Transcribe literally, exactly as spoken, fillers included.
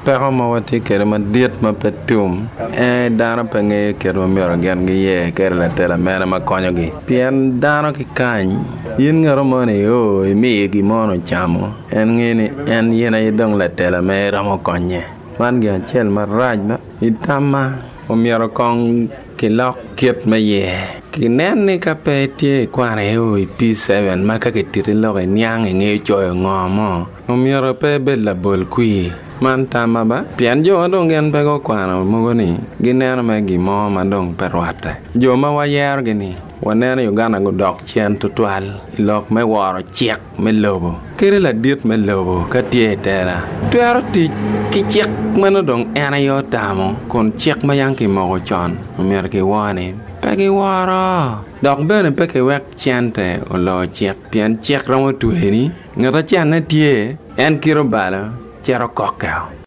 Pero ma wati kere ma diet ma petum e dano penge kere ma mioro gen gi ye kere la tela mena ma konyo gi pien dano ki kany yin ngaro mo ne o mi gi mono chamo en ngini en yena yidong la tela me ramo konye man gi achel ma raj ma itama o mioro kong ki lok kiet ma ye ki nen ni ka pe tie kwane o i P seven ma ka ke tiri lok e nyang e nge choyo ngomo o mioro pe be la bol kui man tama ba pian jo dong gen pe go kwano mo ni gineno me gi mo ma dong perwate jo ma wa yer gini waneno Uganda go dok chien to twal lok me woro chiek me lobo kere la diet me lobo ka tie tera twero ti ki chiek mano dong ena yo tamo kon chiek ma yang ki mo chon mer ki wani pe ki woro dok bene pe ki wek chiente o lo chiek pian chiek ramo tueni ngata chan na tie en kiro bala Chero kokao